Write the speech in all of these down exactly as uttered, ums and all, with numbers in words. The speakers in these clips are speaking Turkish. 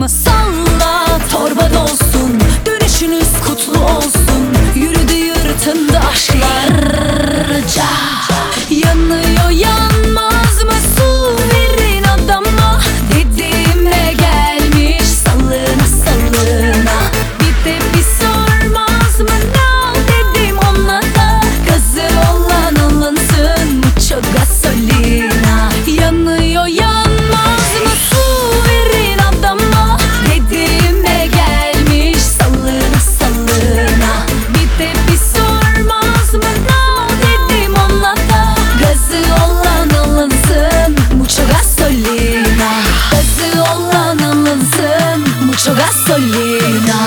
mı? Salla, torba dolsun, dönüşünüz kutlu olsun. Yürüdü yırtındı aşklarca. Yanıyor yanmaz mı? Su verin adama, dediğime gelmiş salına salına. Bir de bir sormaz mı? No dedim ona da, gazı olan alınsın, mucho gasolina. Yanıyor yanmaz mı? Su verin adama, dediğime gelmiş salına salına. Bir de bir sormaz mı? No dedim ona da, gazı olan alınsın, mucho gasolina. Gazı olan alınsın, mucho gasolina.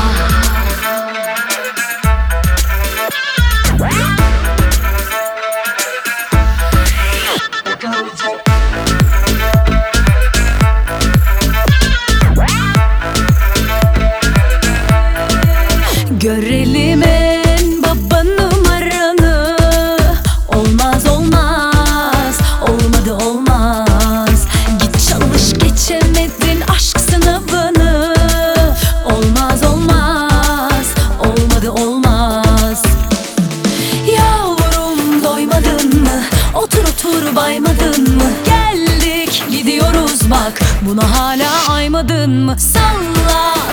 Görelim en baba numaranı. Olmaz olmaz, olmadı olmaz. Git çalış, geçemedin aşk sınavını. Olmaz olmaz, olmadı olmaz. Yavrum doymadın mı? Otur otur baymadın mı? Geldik gidiyoruz bak, buna hala aymadın mı? Salla,